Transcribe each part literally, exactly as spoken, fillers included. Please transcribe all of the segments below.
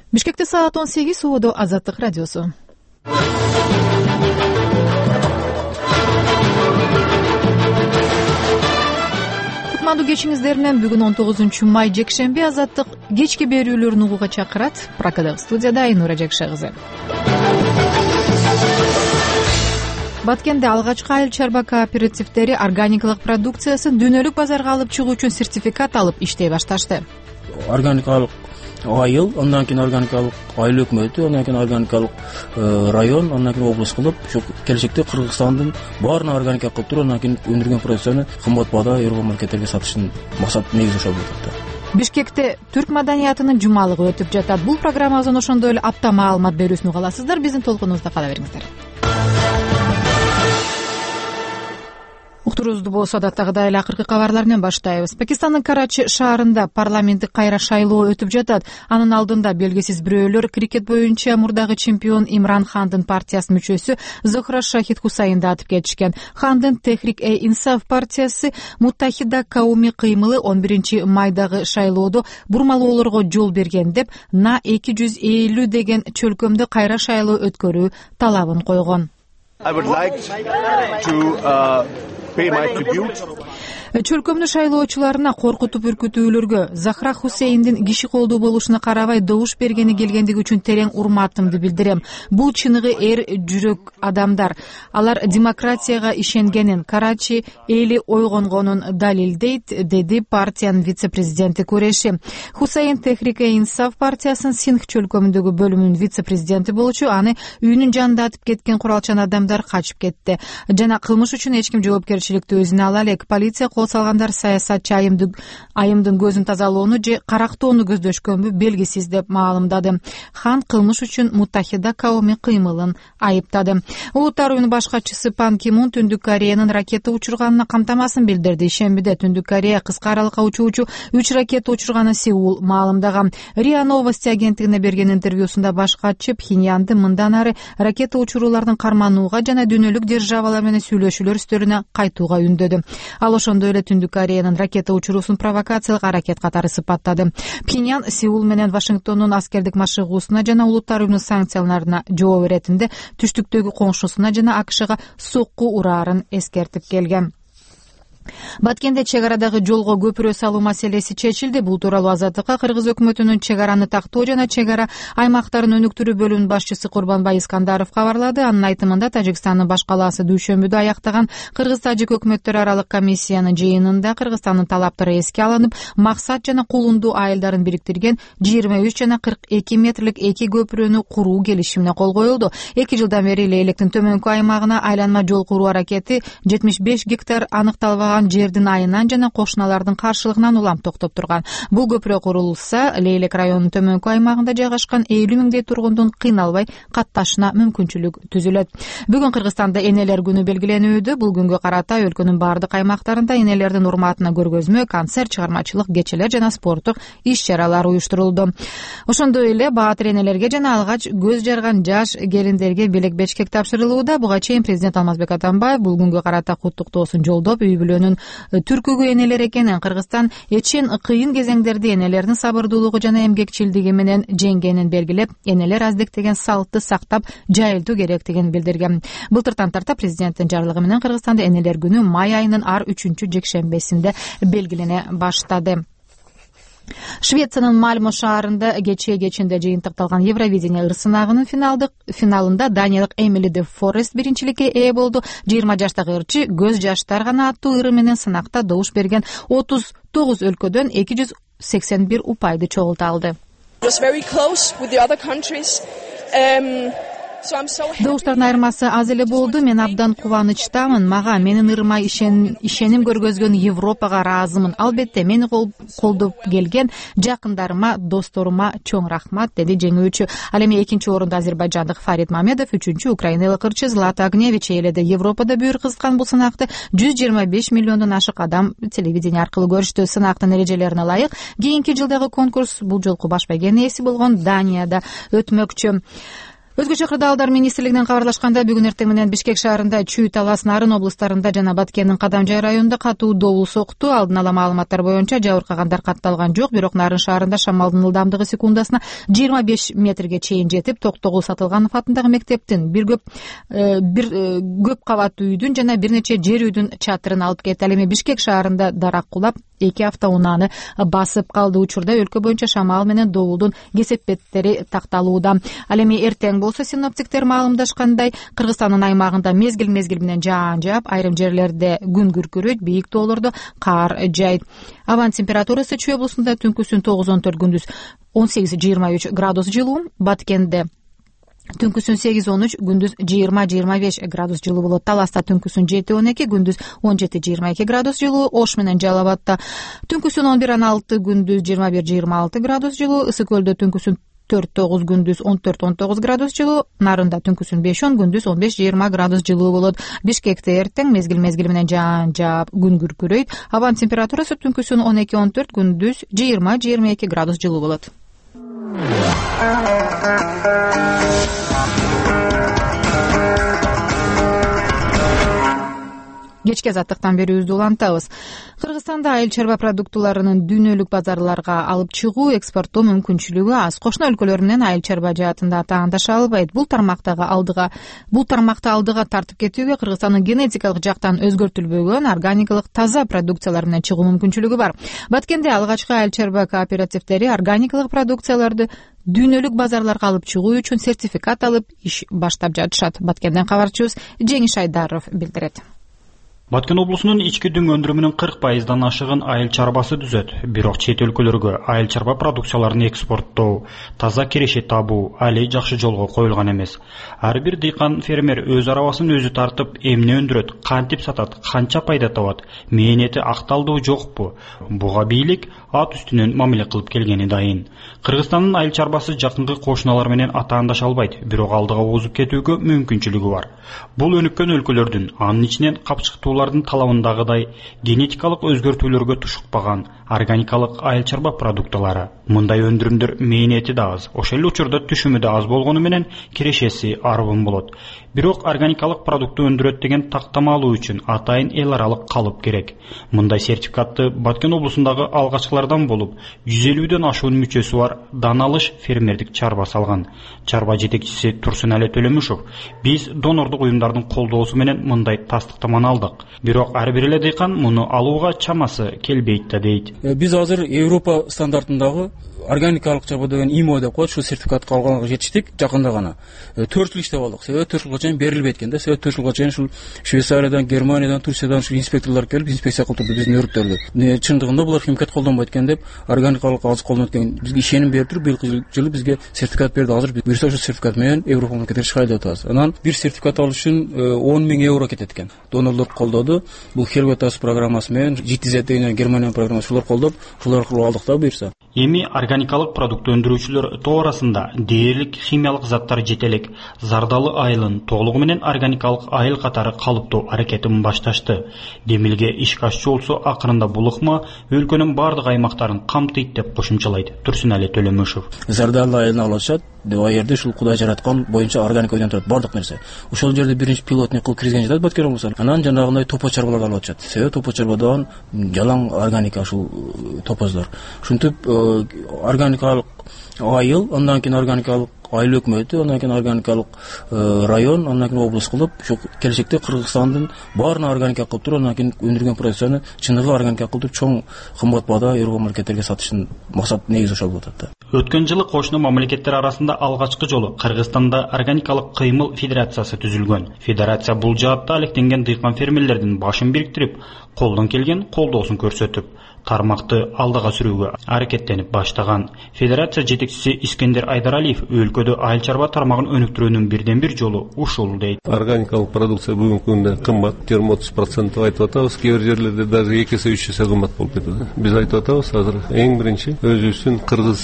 Бишкекте саат он сегиз, Ободо Азаттык радиосу. Кутмандуу кечиңиздер менен бүгүн он тогузунчу май жекшемби Азаттык кечки берүүлөрүн угууга чакырат. Пракадагы студияда Айнура Жакша кызы. Баткенде алгачкы айыл чарба кооперативдери органикалык продукциясын дүйнөлүк базарга алып чыгуу үчүн сертификат алып иштей башташты. Органикалык айыл, андан кийин органикалык айыл өкмөтү, андан кийин органикалык район, андан кийин облус кылып, ушу келечекте Кыргызстандын баарына органика кылып туруп, андан кийин өндүргөн продукцияны кымбат баада Европа маркеттерге сатыштын максат негизи ошол болот. Бишкекте түрк маданиятынын жумалыгы өтүп жатат. Бул программабыздын ошондой эле апта маалымат берүүсүн уга аласыздар. Биздин толкунубузда кала бериңиздер. Уктуруубузду болсо адаттагыдай эле акыркы кабарлар менен баштайбыз. Пакистандын Карачи шаарында парламенттик кайра шайлоо өтүп жатат. Анын алдында белгисиз бирөөлөр крикет боюнча мурдагы чемпион Имран Хандын партиясынын мүчөсү Зохра Шахид Хусайнды атып кетишкен. Хандын Техрик-э-Инсаф партиясы Муттахида Кауми кыймылы он биринчи майдагы шайлоодо бурмалоолорго жол берген деп на эки жүз элүү деген чөлкөмдө кайра шайлоо өткөрүү талабын койгон. I would like to uh, pay my tribute. Чөлкөмдү шайлоочуларына коркутуп үркүтүүлөргө, Захра Хусейндин киши колдуу болушуна карабай добуш бергени келгендиги үчүн терең урматымды билдирем. Бул чыныгы эр жүрөк адамдар. Алар демократияга ишенгенин, Карачи эли ойгонгонун далилдейт, деди партиянын вице-президенти Куреши. Хусейн Техрик-э-Инсаф партиясынын Синдх чөлкөмүндөгү бөлүмүнүн вице-президенти болчу. Аны үйүнүн жанында атып кеткен куралчан адамдар качып кетти. Жана кылмыш үчүн эч ким жоопкерчиликти өзүнө ала элек. Полиция кол салгандар саясатчы айымдын көзүн тазалоону же карактоону көздөшкөнбү белгисиз деп маалымдады. Хан кылмыш үчүн Муттахида Кауми кыймылын айыптады. Улуттар уюмунун баш катчысы Пан Ки Мун Түндүк Кореянын ракета учурганына камтамасын билдирди. Ишембиде Түндүк Корея кыска аралыкка учуучу үч ракета учурганын Сеул маалымдаган. РИА Новости агенттигине берген интервьюсунда баш катчы Пхеньянды мындан ары ракета учуруулардын карманууга жана дүйнөлүк державалар менен сүйлөшүүлөр үстөрүнө кайтууга үндөдү. Ал ошондой эле Түндүк Кореянын ракета учуруусун провокациялык аракет катары сыпаттады. Пхеньян Сеул менен Вашингтондун аскердик машыгуусуна жана улуттар уюмунун санкцияларына жооп беретинде түштүктөгү коңшусуна жана АКШга сокку ураарын эскертип келген. Баткенде чек арадагы жолго көпүрө салуу маселеси чечилди. Бул тууралуу Азаттыкка Кыргыз өкмөтүнүн чек араны тактоо жана чек ара аймактарын өнүктүрүү бөлүмүнүн башчысы Курбанбай Искандаров кабарлады. Анын айтымында Тажикстандын баш калаасы Дүйшөмбүдө аяктаган Кыргыз-Тажик өкмөттөрү аралык комиссиянын жыйынында Кыргызстандын талаптары эске алынып, максат жана кулундуу айылдарын бириктирген жыйырма үч жана кырк эки метрлик эки көпүрөнү куруу келишимине кол коюлду. эки жылдан бери Лейлектин төмөнкү аймагына айланма жол куруу аракети жетимиш беш гектар аныкталбаган жердин айынан жана кошуналардын каршылыгынан улам токтоп турган. Бул көпүрө курулса, Лейлек районунун төмөнкү аймагында жайгашкан элүү миңдей тургундун кыйналбай катташына мүмкүнчүлүк түзүлөт. Бүгүн Кыргызстанда энелер күнү белгиленүүдө. Бул күнгө карата өлкөнүн бардык аймактарында энелердин урматына көргөзмө, концерт, чыгармачылык кечелер жана спорттук иш-чаралар уюштурулду. Ошондой эле баатыр энелерге жана алгач көз жарган жаш келиндерге белек бешкек тапшырылууда. Буга чейин президент Алмазбек Атамбаев бул күнгө карата куттуктоосун жолдоп, үй бүлөнүн түркүгү энелер экенин, Кыргызстан эчен кыйын кезеңдерди энелердин сабырдуулугу жана эмгекчилдиги менен жеңгенин белгилеп, энелер аздектеген салтты сактап жайылтуу керектигин билдирген. Былтыртан тарта президенттин жарлыгы менен Кыргызстанда энелер күнү май айынын ар үчүнчү жекшембесинде белгилене баштады. Швециянын Мальмо шаарында кечээ кечинде жыйынтыкталган Евровидение ыр сынагынын финалдык финалында даниялык Эмили де Форест биринчиликке ээ болду. жыйырма жаштагы ырчы көз жаштар гана аттуу ыры менен сынакта добуш берген отуз тогуз өлкөдөн эки жүз сексен бир упайды чогулта алды. Добуштардын айырмасы аз эле болду. Мен абдан кубанычтамын. Мага менин ырыма ишен, ишеним көргөзгөн Европага ыраазымын. Албетте мени колдоп келген жакындарыма, досторума чоң рахмат, деди жеңүүчү. Ал эми экинчи орунда азербайжандык Фарид Мамедов, үчүнчү украиналык ырчы Злата Огневич ээледи. Европада бүйүр кызган бул сынакты жүз жыйырма беш миллиондон ашык адам телевидение аркылуу көрүштү. Сынактын эрежелерине ылайык кийинки жылдагы конкурс бул жолку баш байге ээси болгон Данияда өтмөкчү. Өзгөчө кырдаалдар министрлигинен кабарлашканда бүгүн эртең менен Бишкек шаарында, Чүй, Талас, Нарын облустарында жана Баткендин Кадамжай районунда катуу добул сокту. Алдын ала маалыматтар боюнча жабыркагандар катталган жок, бирок Нарын шаарында шамалдын ылдамдыгы секундасына жыйырма беш метрге чейин жетип, Токтогул Сатылганов атындагы мектептин бир көп бир көп кабаттуу үйдүн жана бир нече жер үйдүн чатырын алып кетти. Ал эми Бишкек шаарында дарак кулап, эки автоунааны басып калды. Учурда өлкө боюнча шамал менен добулдун кесепеттери такталууда. Ал эми эртең болсо синоптиктер маалымдашкандай, Кыргызстандын аймагында мезгил мезгил менен жаан жаап, айрым жерлерде күн күркүрөйт, бийик тоолордо кар жайт. Абанын температурасы Чүй облусунда түнкүсүн тогуз он төрт, күндүз он сегиз жыйырма үч градус жылуу, Баткенде түнкүсүн сегиз он үч, күндүз жыйырма жыйырма беш градус жылуу болот. Таласта түнкүсүн жети он эки, күндүз он жети жыйырма эки градус жылуу. Ош менен Жалал Абадта түнкүсүн он бир он алты, күндүз жыйырма бир жыйырма алты градус жылуу. Ысык Көлдө түнкүсүн төрт тогуз, күндүз он төрт он тогуз градус жылуу. Нарында түнкүсүн беш он, күндүз он беш жыйырма градус жылуу болот. Бишкекте эртең мезгил мезгил менен жаан жаап, күн күркүрөйт. Абанын температурасы түнкүсүн он эки он төрт, күндүз жыйырма жыйырма эки градус жылуу болот. Кечки азаттыктан берүүбүздү улантабыз. Кыргызстанда айыл чарба продуктуларынын дүйнөлүк базарларга алып чыгуу, экспорттоо мүмкүнчүлүгү аз. Кошуна өлкөлөр менен айыл чарба жаатында тааныдаша албайт. Бул тармактагы алдыга, бул тармакты алдыга тартып кетүүгө Кыргызстандын генетикалык жактан өзгөртүлбөгөн органикалык таза продукциялар менен чыгуу мүмкүнчүлүгү бар. Баткенде алгачкы айыл чарба кооперативдери органикалык продукцияларды дүйнөлүк базарларга алып чыгуу үчүн сертификат алып иш баштап жатышат. Баткенден кабарчыбыз Жеңиш Айдаров билдирет. Баткен облусунун ички дүң өндүрүмүнүн кырк пайыздан ашыгын айыл чарбасы түзөт. Бирок чет өлкөлөргө айыл чарба продукцияларын экспорттоо, таза киреше табуу али жакшы жолго коюлган эмес. Ар бир дыйкан фермер өз арабасын өзү тартып, эмне өндүрөт, кантип сатат, канча пайда табат, мээнети акталдуу жокпу? Буга бийлик ат үстүнөн мамиле кылып келгени дайын. Кыргызстандын айыл чарбасы жакынкы кошуналар менен атаандаша албайт, бирок алдыга озуп кетүүгө мүмкүнчүлүгү бар. Бул өнүккөн өлкөлөрдүн, анын ичинен капчыктуулардын талабындагыдай генетикалык өзгөртүүлөргө тушукпаган органикалык айыл чарба продукталары. Мындай өндүрүмдөр мээнети да аз, ошол эле учурда түшүмү да аз болгону менен кирешеси арбын болот. Бирок органикалык продукту өндүрөт деген тактама алуу үчүн атайын эл аралык калып керек. Мындай сертификатты Баткен облусундагы алгачкылардан болуп, жүз элүүдөн ашуун мүчөсү бар Даналыш фермердик чарба салган. Чарба жетекчиси Турсунали Төлөмүшов: биз донордук уюмдардын колдоосу менен мындай тастыктаманы алдык. Бирок ар бир эле дыйкан муну алууга чамасы келбейт да дейт. Биз азыр Европа стандартындагы органикалык чарба деген ИМО деп коет, ушул сертификатка алганга жетиштик жакында гана. төрт жыл иштеп алдык. Себеби төрт жылга чейин берилбей экен да. Себеби төрт жылга чейин ушул Швейцариядан, Германиядан, Турциядан ушул инспекторлор келип инспекция кылып турду биздин өрүктөрдү. Чындыгында булар химикат колдонбойт экен деп, органикалык азык колдонот экен. Бизге ишеним берип туруп, быйылкы жылы бизге сертификат берди. Азыр биз буюрса ушул сертификат менен Европа мамлекеттерине чыгайлы деп атабыз. Анан бир сертификат алыш үчүн он миң евро кетет экен. Донорлор колдоду. Бул Хелветас программасы менен, джи ти зет деген Германия программасы, ушулар колдоп, ушулар аркылуу алдык да буюрса. Эми органикалык продукт өндүрүүчүлөр тоорасында дээрлик химиялык заттар жетелек, Зардалы айылын толугу менен органикалык айыл катары калыптоо аракетин башташты. Демилге ишке ашчу болсо акырында бул ыкма өлкөнүн бардык аймактарын камтыйт деп кошумчалайт Турсунали Төлөмүшов. Зардалы айылын алып атышат. Ал жерде ушул Кудай жараткан боюнча органика өйдөн турат бардык нерсе. Ошол жерде биринчи пилотный кылып киргизген жатат Баткен облусу. Анан жанагындай топоз чарбаларды алып атышат. Себеби топоз чарбадан жалаң органика ушул топоздор. Ушинтип органикалык айыл, андан кийин органикалык айыл өкмөтү, андан кийин органикалык район, андан кийин облус кылып, ошо келечекте Кыргызстандын баарына органика кылып туруп, андан кийин өндүргөн продукцияны чыныгы органика кылып чоң кымбат баада Европа мамлекеттерге сатыштын максат негизи ошол болуп атат да. Өткөн жылы кошуна мамлекеттер арасында алгачкы жолу Кыргызстанда органикалык кыймыл федерациясы түзүлгөн. Федерация бул жаатта алектенген дыйкан фермерлердин башын бириктирип, колдон келген колдоосун көрсөтүп, тармакты алдыга сүрүүгө аракеттенип баштаган. Федерация жетекчиси Искендер Айдаралиев өлкөдө айыл чарба тармагын өнүктүрүүнүн бирден бир жолу ушул дейт. Органикалык продукция бүгүнкү күндө кымбат, жыйырма отуз процент айтып атабыз, кээ бир жерлерде даже эки эсе үч эсе кымбат болуп кетет. Биз айтып атабыз азыр эң биринчи өзүбүздүн кыргыз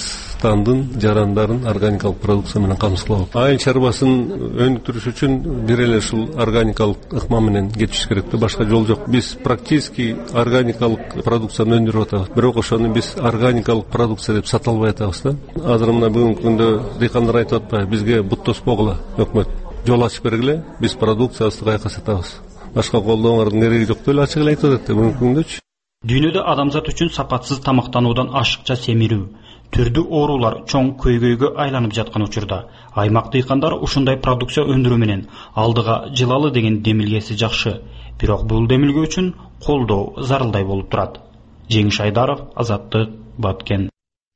Кыргызстандын жарандарын органикалык продукция менен камсыз кылып. Айыл чарбасын өнүктүрүш үчүн бир эле ушул органикалык ыкма менен кетиш керек да, башка жол жок. Биз практически органикалык продукцияны өндүрүп атабыз. Бирок ошону биз органикалык продукция деп сата албай атабыз да. Азыр мына бүгүнкү күндө дыйкандар айтып атпайбы, бизге бут тоспогула өкмөт. Жол ачып бергиле, биз продукциябызды кайка сатабыз. Башка колдооңордун кереги жок деп эле ачык эле айтып атат да бүгүнкү күндөчү. Дүйнөдө адамзат үчүн сапатсыз тамактануудан ашыкча семирүү, түрдүү оорулар чоң көйгөйгө айланып жаткан учурда аймак дыйкандар ушундай продукция өндүрүү менен алдыга жылалы деген демилгеси жакшы. Бирок бул демилге үчүн колдоо зарылдай болуп турат. Жеңиш Айдаров, Азаттык, Баткен.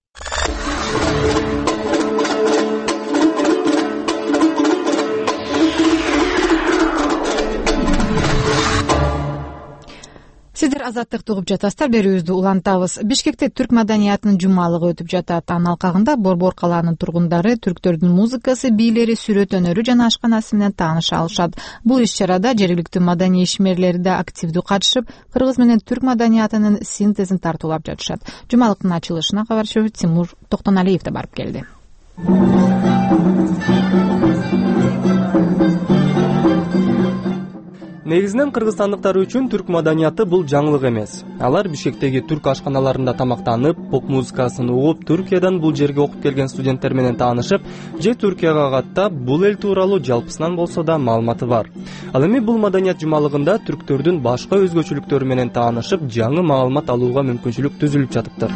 Сиздер Азаттыкты угуп жатасыздар, берүүбүздү улантабыз. Бишкекте түрк маданиятынын жумалыгы өтүп жатат. Анын алкагында Борбор калаанын тургундары түрктөрдүн музыкасы, бийлери, сүрөт өнөрү жана ашканасы менен тааныша алышат. Бул иш-чарада жергиликтүү маданий ишмерлери да активдүү катышып, кыргыз менен түрк маданиятынын синтезин тартуулап жатышат. Жумалыктын ачылышына кабарчы Тимур Токтоналиев да барып келди. Негизинен кыргызстандыктар үчүн түрк маданияты бул жаңылык эмес. Алар Бишкектеги түрк ашканаларында тамактанып, поп музыкасын угуп, Түркиядан бул жерге окуп келген студенттер менен таанышып, же Түркияга каттап, бул эл тууралуу жалпысынан болсо да маалыматы бар. Ал эми бул маданият жумалыгында түрктөрдүн башка өзгөчөлүктөрү менен таанышып, жаңы маалымат алууга мүмкүнчүлүк түзүлүп жатыптыр.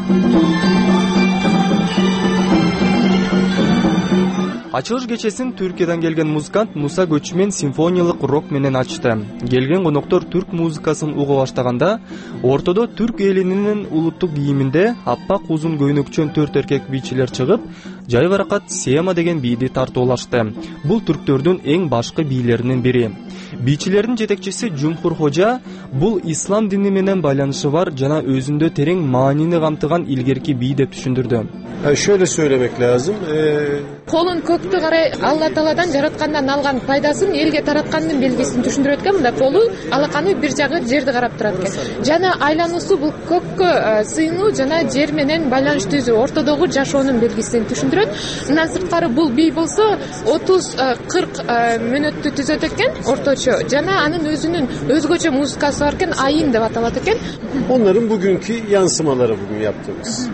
Ачылыш кечесин Түркиядан келген музыкант Муса Көчмөн симфониялык рок менен ачты. Келген коноктор түрк музыкасын уга баштаганда, ортодо түрк элинин улуттук кийиминде аппак узун көйнөкчөн төрт эркек бийчилер чыгып, жайбаракат Сема деген бийди тартуулашты. Бул түрктөрдүн эң башкы бийлеринин бири. Бийчилердин жетекчиси Жумхур Хожа бул ислам дини менен байланышы бар жана өзүндө терең маанини камтыган илгерки бий деп түшүндүрдү. Şöyle söylemek lazım. Колун көктү карай Алла Тааладан жараткандан алган пайдасын элге тараткандын белгисин түшүндүрөт экен. Мында колу алаканы бир жагы жерди карап турат экен. Жана айлануусу бул көккө сыйынуу жана жер менен байланыш түзүү, ортодогу жашоонун белгисин түшүндүрөт. Мындан сырткары бул бий болсо отуз кырк мүнөттү түзөт экен орточо. Жана анын өзүнүн өзгөчө музыкасы бар экен, айын деп аталат экен. Onların bugünkü yansımaları bugün yaptığımız.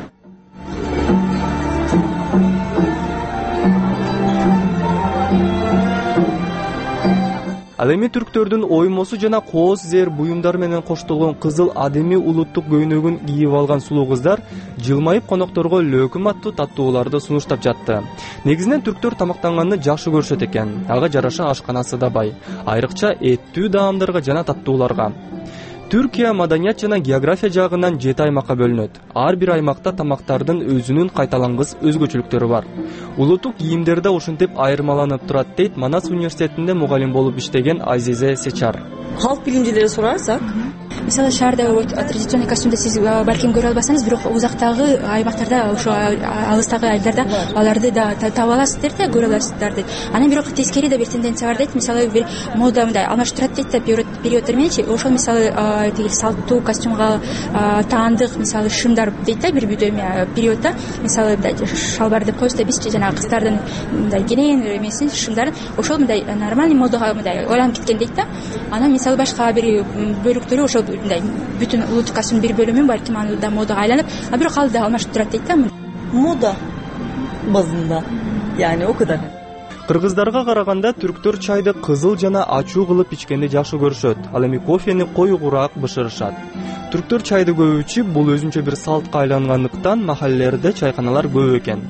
Ал эми түрктөрдүн оймосу жана кооз зер буюмдар менен коштолгон кызыл адеми улуттук көйнөгүн кийип алган сулуу кыздар жылмайып конокторго лөкүм аттуу таттууларды сунуштап жатты. Негизинен түрктөр тамактанганды жакшы көрүшөт экен. Ага жараша ашканасы да бай, айрыкча эттүү даамдарга жана таттууларга. Түркия маданият жана география жагынан жети аймакка бөлүнөт. Ар бир аймакта тамактардын өзүнүн кайталангыс өзгөчөлүктөрү бар. Улуттук кийимдер да ушинтип айырмаланып турат дейт Манас университетинде мугалим болуп иштеген Азизе Сечар. Халк билимчилери сурарсак, мисалы шаарда традиционный костюмду сиз балким көрө албасаңыз, бирок узактагы аймактарда, ошо алыстагы айылдарда аларды да таап аласыздар да, көрө аласыздар дейт. Анан бирок тескери да бир тенденция бар дейт. Мисалы бир мода мындай алмаштырат дейт да периоддор мененчи. Ошол мисалы тиги салттуу костюмга таандык мисалы шымдар дейт да бир бүдө периодда, мисалы мындай шалбар деп коебуз да бизчи, жана кыздардын мындай кенен эмесин шымдарын ошол мындай нормальный модага мындай ойланып кеткен дейт да. Анан мисалы башка бир бөлүктөрү ошол мындай бүтүн улуттук костюмдун бир бөлүмү балким аны да модага айланып, а бирок ал да алмаштырат дейт да. Мода базында, яни о кадар. Кыргыздарга караганда түрктөр чайды кызыл жана ачуу кылып ичкенди жакшы көрүшөт. Ал эми кофени коюгураак бышырышат. Түрктөр чайды көп ичип, бул өзүнчө бир салтка айлангандыктан махаллелерде чайканалар көп экен.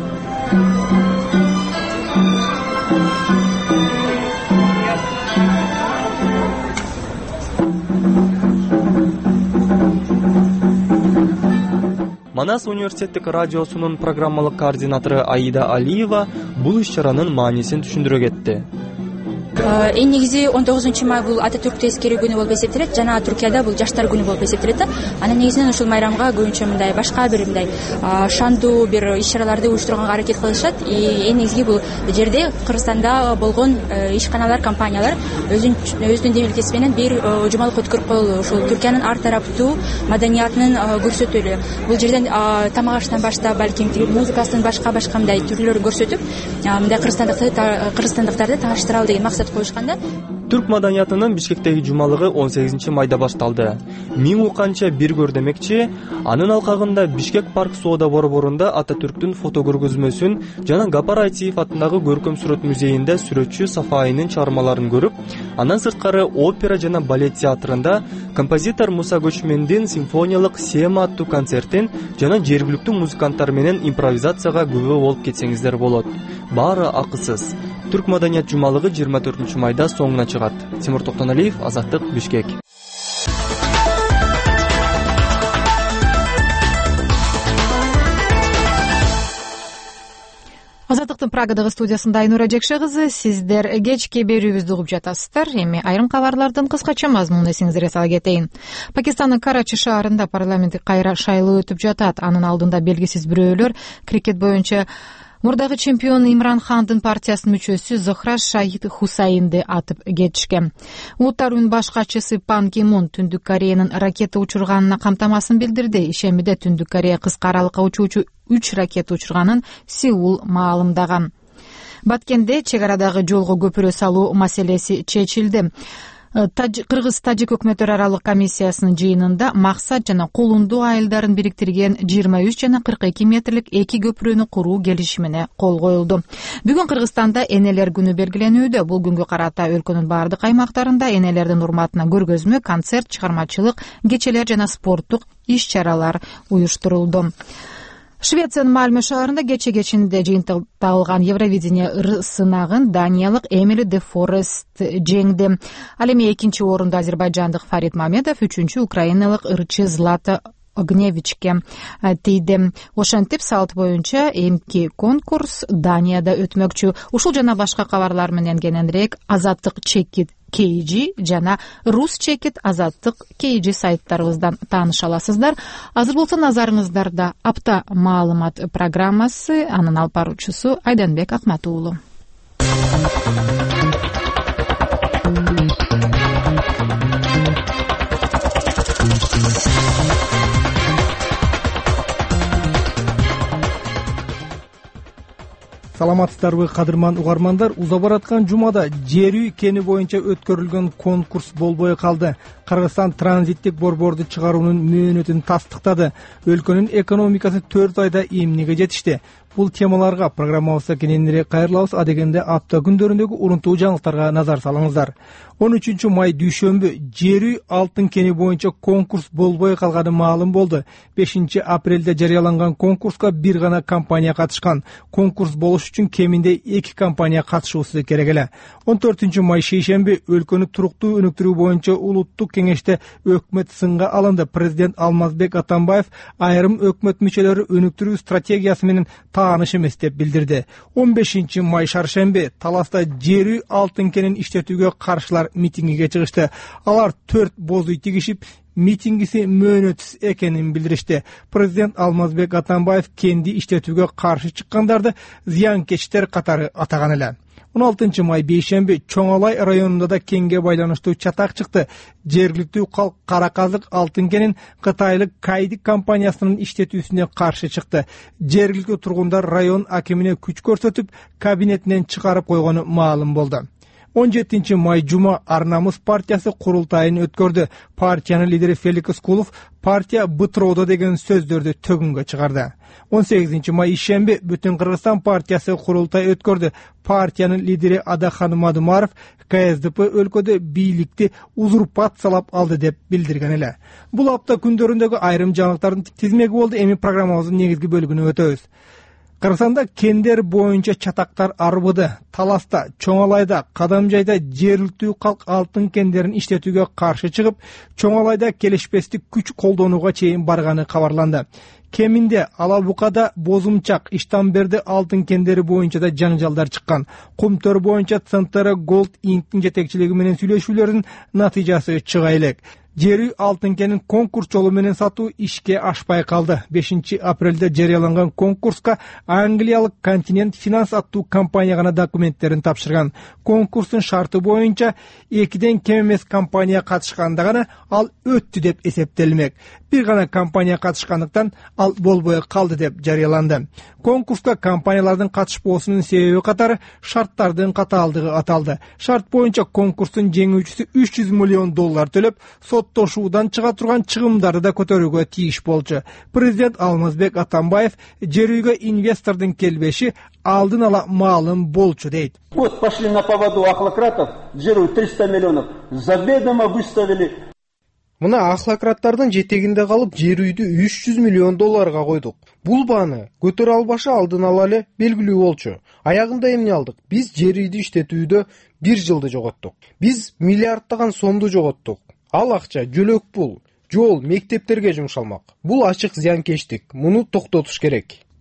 Манас университеттик радиосунун программалык координатору Аида Алиева бул иш-чаранын маанисин түшүндүрө кетти. эң негизи он тогузунчу май бул ата түрктү эскерүү күнү болуп эсептелет. жана Түркияда бул жаштар күнү болуп эсептелет да. Анан негизинен ушул майрамга көбүнчө мындай башка бир мындай шандуу бир иш-чараларды уюштурганга аракет кылышат. Эң негизги бул жерде Кыргызстанда болгон ишканалар, компаниялар өзүнүн демилгеси менен бир жумалык өткөрүп коелу. Ушул Түркиянын ар тараптуу маданиятынын көрсөтөлү. Бул жерден тамак аштан баштап, балким музыкасынын башка башка мындай түрлөрүн көрсөтүп, мындай кыргызстандыктарды тааныштыралы деген максат коюшкан да. Түрк маданиятынын Бишкектеги жумалыгы он сегизинчи майда башталды. Миң уканча бир көр демекчи. Анын алкагында Бишкек парк соода борборунда Ата Түрктүн фото көргөзмөсүн жана Гапар Айтиев атындагы көркөм сүрөт музейинде сүрөтчү Сафайынын чыгармаларын көрүп, андан сырткары опера жана балет театрында композитор Муса Көчмендин симфониялык Сема аттуу концертин жана жергиликтүү музыканттар менен импровизацияга күбө болуп кетсеңиздер болот. Баары акысыз. Түрк маданият жумалыгы жыйырма төртүнчү майда соңуна чыгат. Тимур Токтоналиев, Азаттык, Бишкек. Азаттыктын Прагадагы студиясында Айнура Жекше кызы. Сиздер кечки берүүбүздү угуп жатасыздар. Эми айрым кабарлардын кыскача мазмунун эсиңиздерге сала кетейин. Пакистандын Карачи шаарында парламенттик кайра шайлоо өтүп жатат. Анын алдында белгисиз бирөөлөр крикет боюнча мурдагы чемпион Имран Хандын партиясынын мүчөсү Зохра Шахид Хусайинди атып кетишкен. Улуттар үнүнүн баш катчысы Пан Ги Мун Түндүк Кореянын ракета учурганына камтамасын билдирди. Ишемиде Түндүк Корея кыска аралыкка учуучу үч ракета учурганын Сеул маалымдаган. Баткенде чек арадагы жолго көпүрө салуу маселеси чечилди. Кыргыз-Тажик өкмөттөр аралык комиссиясынын жыйынында максат жана кулундуу айылдарын бириктирген жыйырма үч жана кырк эки метрлик эки көпүрөнү куруу келишимине кол коюлду. Бүгүн Кыргызстанда энелер күнү белгиленүүдө. Бул күнгө карата өлкөнүн бардык аймактарында энелердин урматына көргөзмө, концерт, чыгармачылык кечелер жана спорттук иш-чаралар уюштурулду. Швециянын Мальмö шаарында кече кечинде жыйынтыкталган Евровидение ыр сынагын даниялык Эмили де Форест жеңди. Ал эми экинчи орунду азербайжандык Фарид Мамедов, үчүнчү украиналык ырчы Злата Огневичке тийди. Ошентип салт боюнча эмки конкурс Данияда өтмөкчү. Ушул жана башка кабарлар менен кененирээк Азаттык чекит кей джи жана Рус чекит Азаттык кей джи сайттарыбыздан тааныша аласыздар. Азыр болсо назарыңыздарда апта маалымат программасы, анын алып баруучусу Айданбек Акмат уулу. Саламатсыздарбы кадырман угармандар, уза бараткан жумада жер үй кени боюнча өткөрүлгөн конкурс болбой калды. Кыргызстан транзиттик борборду чыгаруунун мөөнөтүн тастыктады. Өлкөнүн экономикасы төрт айда эмнеге жетишти? Бул темаларга программабызда кененирээк кайрылабыз. Адегенде апта күндөрүндөгү урунтуу жаңылыктарга назар салыңыздар. он үчүнчү май дүйшөмбү жер үй алтын кени боюнча конкурс болбой калганы маалым болду. бешинчи апрелде жарыяланган конкурска бир гана компания катышкан. Конкурс болуш үчүн кеминде эки компания катышуусу керек эле. он төртүнчү май шейшемби өлкөнү туруктуу өнүктүрүү боюнча улуттук кеңеште өкмөт сынга алынды. Президент Алмазбек Атамбаев айрым өкмөт мүчөлөрү өнүктүрүү стратегиясы менен тааныш эмес деп билдирди. он бешинчи май шаршемби Таласта жер үй алтын кенин иштетүүгө каршылар митингиге чыгышты. Алар төрт боз үй тигишип, митингиси мөөнөтсүз экенин билдиришти. Президент Алмазбек Атамбаев кенди иштетүүгө каршы чыккандарды зыянкечтер катары атаган эле. он алтынчы май бейшемби Чоң Алай районунда да кенге байланыштуу чатак чыкты. Жергиликтүү калк кара казык алтын кенин кытайлык Кайдик компаниясынын иштетүүсүнө каршы чыкты. Жергиликтүү тургундар район акимине күч көрсөтүп, кабинетинен чыгарып койгону маалым болду. он жетинчи май жума Арнамыз партиясы курултайын өткөрдү. Партиянын лидери Фелик Скулов партия бытыроодо деген сөздөрдү төгүнгө чыгарды. он сегизинчи май ишемби Бүтүн Кыргызстан партиясы курултай өткөрдү. Партиянын лидери Адахан Мадумаров ка эс дэ пэ өлкөдө бийликти узурпациялап алды деп билдирген эле. Бул апта күндөрүндөгү айрым жаңылыктардын тизмеги болду. Эми программабыздын негизги бөлүгүнө өтөбүз. Кыргызстанда кендер боюнча чатактар арбыды. Таласта, Чоң Алайда, Кадамжайда жергиликтүү калк алтын кендерин иштетүүгө каршы чыгып, Чоң Алайда келишпестик күч колдонууга чейин барганы кабарланды. Кеминде Ала Букада Бозумчак, Иштамберди алтын кендери боюнча да жаңжалдар чыккан. Кумтөр боюнча Центра Gold Inc-тин жетекчилиги менен сүйлөшүүлөрдүн натыйжасы чыга элек. Жер үй алтын кенин конкурс жолу менен сатуу ишке ашпай калды. бешинчи апрелде жарыяланган конкурска Англиялык Континент Финанс аттуу компания гана документтерин тапшырган. Конкурстун шарты боюнча экиден кем эмес компания катышканда гана ал өттү деп эсептелмек. Бир гана компания катышкандыктан ал болбой калды деп жарыяланды. Конкурска компаниялардын катышпоосунун себеби катары шарттардын катаалдыгы аталды. Шарт боюнча конкурстун жеңүүчүсү үч жүз миллион доллар төлөп, соттошуудан чыга турган чыгымдарды да көтөрүүгө тийиш болчу. Президент Алмазбек Атамбаев жер үйгө инвестордун келбеши алдын ала маалым болчу дейт. Вот пошли на поводу ахлократов, жер үй триста миллионов заведомо выставили. Мына ахлократтардын жетегинде калып, жер үйдү үч жүз миллион долларга койдук. Бул бааны көтөрө албашы алдын ала эле белгилүү болчу. Аягында эмне алдык? Биз жер үйдү иштетүүдө бир жылды жоготтук. Биз миллиарддаган сомду жоготтук. Ал акча жөлөк пул, жол, мектептерге жумшалмак. Бул ачык зыянкечтик. Муну токтотуш керек.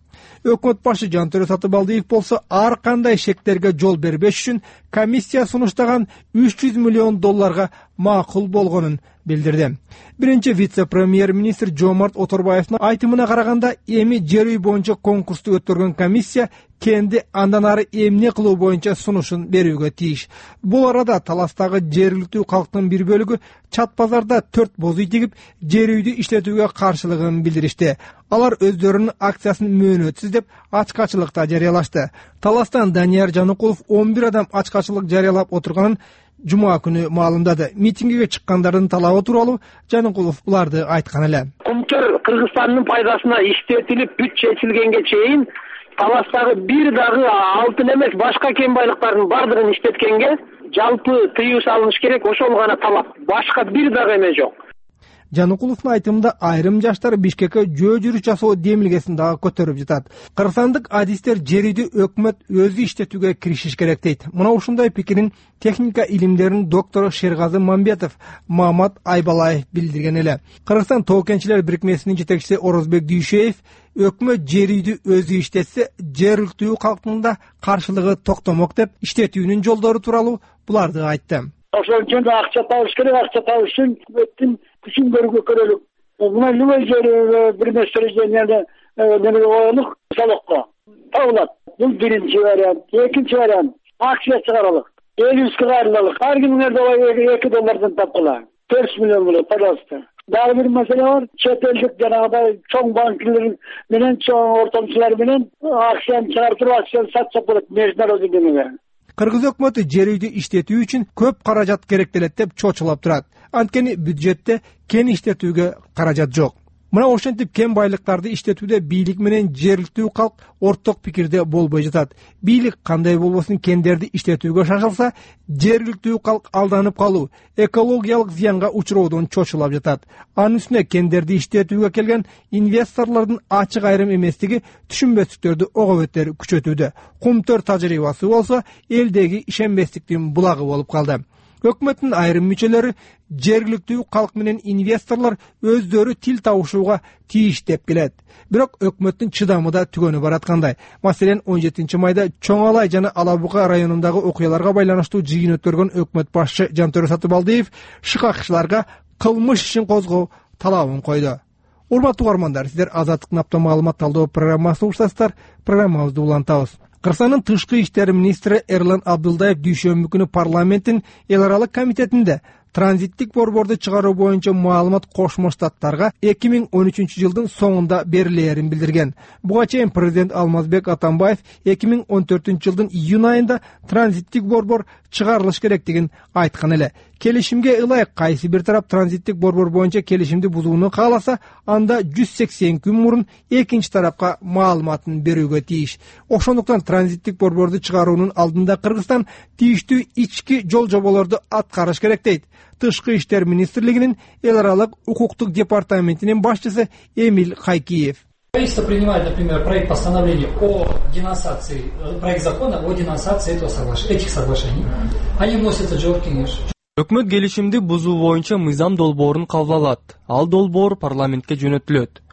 Өкмөт башы Жантөрө Сатыбалдиев болсо ар кандай шектерге жол бербеш үчүн комиссия сунуштаган үч жүз миллион долларга макул болгонун билдирди. Биринчи вице-премьер-министр Жомарт Оторбаевдин айтымына караганда, эми жер үй боюнча конкурсту өткөргөн комиссия кенди андан ары эмне кылуу боюнча сунушун берүүгө тийиш. Бул арада таластагы жергиликтүү калктын бир бөлүгү Чат базарда төрт боз үй тигип, жер үйдү иштетүүгө каршылыгын билдиришти. Алар өздөрүнүн акциясын мөөнөтсүз деп ачкачылыкта жарыялашты. Таластан Данияр Жаныкулов он бир адам ачкачылык жарыялап отурганын жума күнү маалымдады. Митингиге чыккандардын талабы тууралуу Жаныкулов буларды айткан эле. Кумтөр Кыргызстандын пайдасына иштетилип бүт чечилгенге чейин таластагы бир дагы алтын эмес башка кен байлыктардын бардыгын иштеткенге жалпы тыюу салыныш керек, ошол гана талап. Башка бир дагы эме жок. Жаныкуловдун айтымында айрым жаштар Бишкекке жөө жүрүш жасоо демилгесин дагы көтөрүп жатат. Кыргызстандык адистер жер үйдү өкмөт өзү иштетүүгө киришиш керек дейт. Мына ушундай пикирин техника илимдеринин доктору Шергазы Мамбетов, Маамат Айбалаев билдирген эле. Кыргызстан тоо кенчилер бирикмесинин жетекчиси Орозбек Дүйшеев өкмөт жер үйдү өзү иштетсе, жергиликтүү калктын да каршылыгы токтомок деп иштетүүнүн жолдору тууралуу буларды айтты. Ошол үчүн акча табыш керек, акча табыш үчүн өкмөттүн күчүн көрүүгө көрөлүк. Мына любой жер бир месторожденияны неме коелук, салокко табылат. Бул биринчи вариант. Экинчи вариант акция чыгаралык. Элүүскө кайрылалык. Ар күнүңөрдө эки доллардан тапкыла. төрт миллион болот, пожалуйста. Дагы бир маселе бар. Чет элдик жанагыдай чоң банкилер менен, чоң ортомчулар менен акцияны чыгартып, акцияны сатсак болот международный демеге. Кыргыз өкмөтү жер үйдү иштетүү үчүн көп каражат керектелет деп чочулап турат. Анткени бюджетте кен иштетүүгө каражат жок. Мына ошентип кен байлыктарды иштетүүдө бийлик менен жергиликтүү калк орток пикирде болбой жатат. Бийлик кандай болбосун кендерди иштетүүгө шашылса, жергиликтүү калк алданып калуу, экологиялык зыянга учуроодон чочулап жатат. Анын үстүнө кендерди иштетүүгө келген инвесторлордун ачык айрым эместиги түшүнбөстүктөрдү ого бетер күчөтүүдө. Кумтөр тажрыйбасы болсо элдеги ишенбестиктин булагы болуп калды. Өкмөттүн айрым мүчөлөрү жергиликтүү калк менен инвесторлор өздөрү тил табышууга тийиш деп келет. Бирок өкмөттүн чыдамы да түгөнү бараткандай. Маселен он жетинчи майда Чоң Алай жана Ала Бука районундагы окуяларга байланыштуу жыйын өткөргөн өкмөт башчы Жантөрө Сатыбалдиев шыкакчыларга кылмыш ишин козгоо талабын койду. Урматтуу угармандар, сиздер Азаттыктын апта маалымат талдоо программасын уктасыздар. Программабызды улантабыз. Кыргызстандын тышкы иштер министри Эрлан Абдылдаев дүйшөмбү күнү парламенттин эл аралык комитетинде транзиттик борборду чыгаруу боюнча маалымат Кошмо Штаттарга эки миң он үчүнчү жылдын соңунда берилээрин билдирген. Буга чейин президент Алмазбек Атамбаев эки миң он төртүнчү жылдын июнь айында транзиттик борбор чыгарылыш керектигин айткан эле. Келишимге ылайык кайсы бир тарап транзиттик борбор боюнча келишимди бузууну кааласа, анда жүз сексен күн мурун экинчи тарапка маалыматын берүүгө тийиш. Ошондуктан транзиттик борборду чыгаруунун алдында Кыргызстан тийиштүү ички жол жоболорду аткарыш керек дейт. Тышкы иштер министрлигинин эл аралык укуктук департаментинин башчысы Эмиль Хайкиев. Правительство принимает, например, проект постановления о денонсации, проект закона о денонсации этого соглаш... этих соглашений. Они вносятся в Джор Кеңеш. Өкмөт келишимди бузуу боюнча мыйзам долбоорун кабыл алат. Ал долбоор парламентке жөнөтүлөт.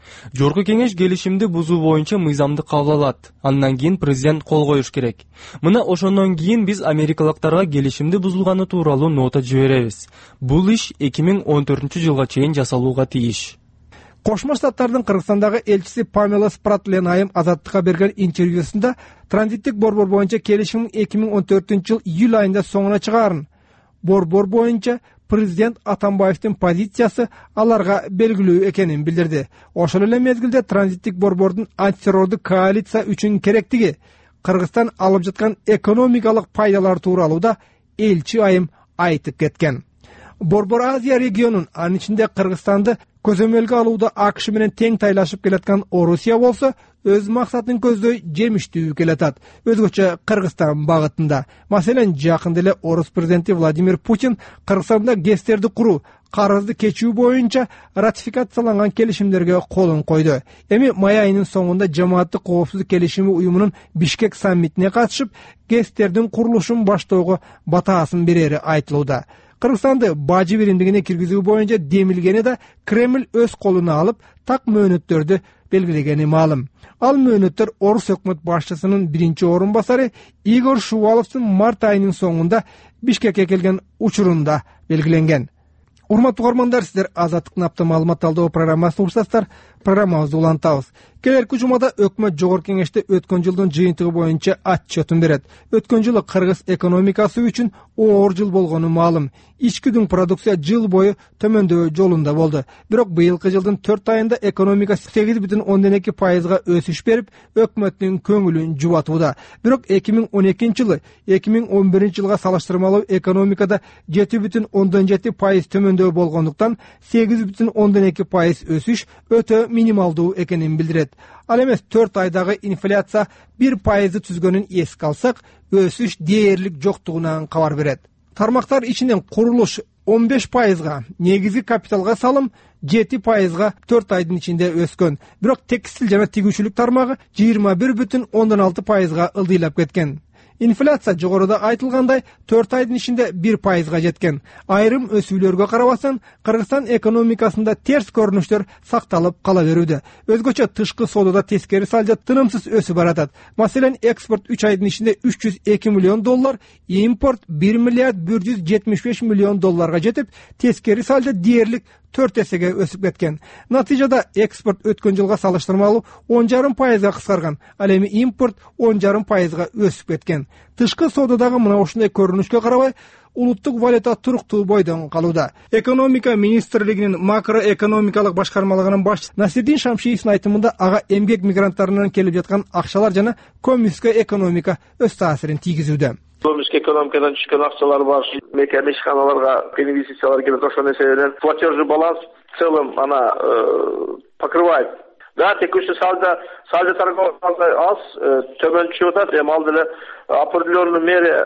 Жогорку кеңеш келишимди бузуу боюнча мыйзамды кабыл алат. Андан кийин президент кол коюш керек. Мына ошондон кийин биз америкалыктарга келишимди бузулганы тууралуу нота жиберебиз. Бул иш эки миң он төртүнчү жылга чейин жасалууга тийиш. Кошмо Штаттардын Кыргызстандагы элчиси Памела Спратлен айым Азаттыкка берген интервьюсунда транзиттик борбор боюнча келишим эки миң он төртүнчү жыл июль айында соңуна чыгарын. Борбор боюнча президент Атамбаевдин позициясы аларга белгилүү экенин билдирди. Ошол эле мезгилде транзиттик борбордун антитеррордук коалиция үчүн керектиги, Кыргызстан алып жаткан экономикалык пайдалар тууралуу да элчи айым айтып кеткен. Борбор Азия регионун, анын ичинде Кыргызстанды көзөмөлгө алууда АКШ менен тең тайлашып келаткан Орусия болсо, өз максатын көздөй жемиштүү келатат. Өзгөчө Кыргызстан багытында. Маселен, жакында эле Орус президенти Владимир Путин Кыргызстанда ГЭСтерди куруу, карызды кечүү боюнча ратификацияланган келишимдерге колун койду. Эми май айынын соңунда жамааттык коопсуздук келишими уюмунун Бишкек саммитине катышып, ГЭСтердин курулушун баштоого батаасын берери айтылууда. Кыргызстанды бажы биримдигине киргизүү боюнча демилгени да Кремль өз колуна алып, так мөөнөттөрдү белгилегени маалым. Ал мөөнөттөр Орус өкмөт башчысынын биринчи орун басары Игорь Шуваловдун март айынын соңунда Бишкекке келген учурунда белгиленген. Урматтуу угармандар, сиздер Азаттыктын апта маалымат алдоо программасын урсаңыздар, программабызды улантабыз. Келерки жумада өкмөт жогорку кеңеште өткөн жылдын жыйынтыгы боюнча отчетун берет. Өткөн жылы Кыргыз экономикасы үчүн оор жыл болгону маалым. Ички дүң продукция жыл бою төмөндөө жолунда болду. Бирок быйылкы жылдын төрт айында экономика сегиз бүтүн ондон эки пайызга өсүш берип, өкмөттүн көңүлүн жубатууда. Бирок эки миң он экинчи жылы эки миң он биринчи жылга салыштырмалуу экономикада жети бүтүн ондон жети пайыз төмөндөө болгондуктан сегиз бүтүн ондон эки пайыз өсүш өтө минималдуу экенин билдирет. Ал эмес төрт айдагы инфляция бир пайызды түзгөнүн эске алсак, өсүш дээрлик жоктугунан кабар берет. Тармактар ичинен курулуш он беш пайызга, негизги капиталга салым жети пайызга төрт айдын ичинде өскөн. Бирок текстил жана тигүүчүлүк тармагы жыйырма бир бүтүн ондон алты пайызга ылдыйлап кеткен. Инфляция жогоруда айтылгандай төрт айдын ичинде бир пайызга жеткен. Айрым өсүүлөргө карабастан Кыргызстан экономикасында терс көрүнүштөр сакталып кала берүүдө. Өзгөчө тышкы соодада тескери салжа тынымсыз өсүп баратат. Маселен, экспорт үч айдын ичинде үч жүз эки миллион доллар, импорт бир миллиард бир жүз жетимиш беш миллион долларга жетип, тескери салжа дээрлик төрт эсеге өсүп кеткен. Натыйжада экспорт өткөн жылга салыштырмалуу он жарым пайызга кыскарган, ал эми импорт он жарым пайызга өсүп кеткен. Тышкы соодадагы мына ушундай көрүнүшкө карабай, улуттук валюта туруктуу бойдон калууда. Экономика министрлигинин макроэкономикалык башкармалыгынын башчысы Насирдин Шамшиевдин айтымында ага эмгек мигранттарынан келип жаткан акчалар жана көмүскө экономика өз таасирин тийгизүүдө. Көмүскө экономикадан түшкөн акчалар бар, мекеме ишканаларга инвестициялар келет, ошол нерселерден платежный баланс в целом она покрывает. Да, текущий сальдо, сальдо торгового аз, төмөнчү атат, эми ал деле определенный мере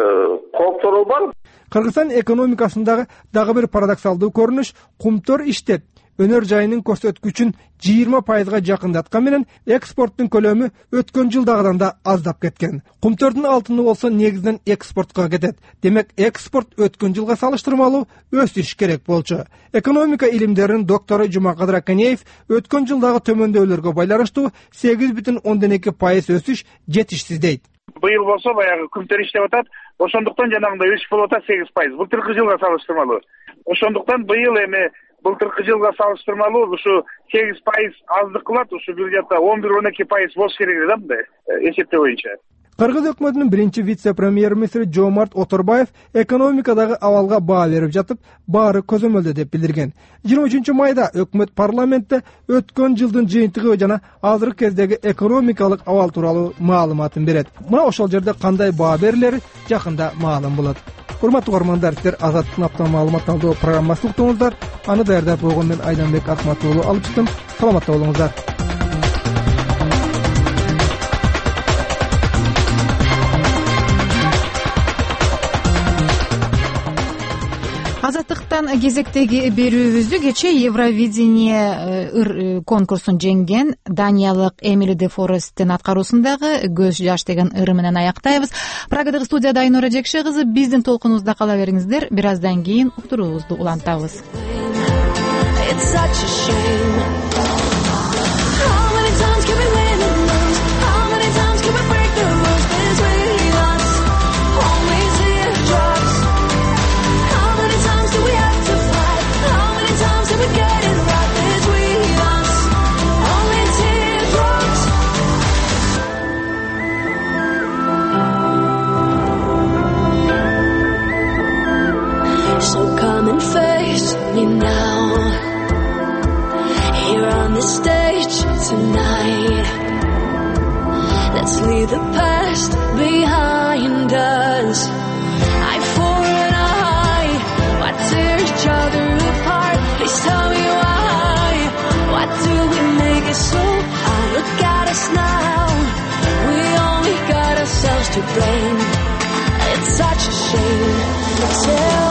кооптору бар. Кыргызстан экономикасындагы дагы бир парадоксалдуу көрүнүш кумтор иштеп, өнөр жайынын көрсөткүчүн жыйырма пайызга жакындаткан менен экспорттун көлөмү өткөн жылдагыдан да аздап кеткен. Кумтордун алтыны болсо негизинен экспортко кетет. Демек, экспорт өткөн жылга салыштырмалуу өсүш керек болчу. Экономика илимдеринин доктору Жумакадыр Аканеев өткөн жылдагы төмөндөөлөргө байланыштуу сегиз бүтүн ондон эки пайыз өсүш жетишсиз дейт. Быйыл болсо баягы кумтор иштеп атат, ошондуктан жанагындай өсүш болуп атат сегиз пайыз. Былтыркы жылга салыштырмалуу. Ошондуктан быйыл эми былтыркы жылга салыштырмалуу ушу сегиз пайыз аздык кылат, ушу бир жакта он бир он эки пайыз болуш керек да мындай эсептөө боюнча. Кыргыз өкмөтүнүн биринчи вице-премьер-министри Жомарт Оторбаев экономикадагы абалга баа берип жатып, баары көзөмөлдө деп билдирген. жыйырма үчүнчү майда өкмөт парламентте өткөн жылдын жыйынтыгы жана азыркы кездеги экономикалык абал тууралуу маалыматын берет. Мына ошол жерде кандай баа берилери жакында маалым болот. Урматтуу угармандар, сиздер Азаттыктын апта маалымат алдоо программасын уктуңуздар. Аны даярдап койгон мен Айданбек Акмат уулу алып чыктым. Саламатта болуңуздар. Азаттыктан кезектеги берүүбүздү кечээ Евровидение ыр конкурсун жеңген Даниялык Эмили де Форесттин аткаруусундагы Көз жаш деген ыры менен аяктайбыз. Прагадагы студияда Айнура Жекше кызы, биздин толкунубузда кала бериңиздер. Бир аздан кийин уктуруубузду улантабыз. friends. I fall in a high. Why tear each other apart? Please tell me why. Why do we make it so hard? Look at us now. We only got ourselves to blame. It's such a shame. Tell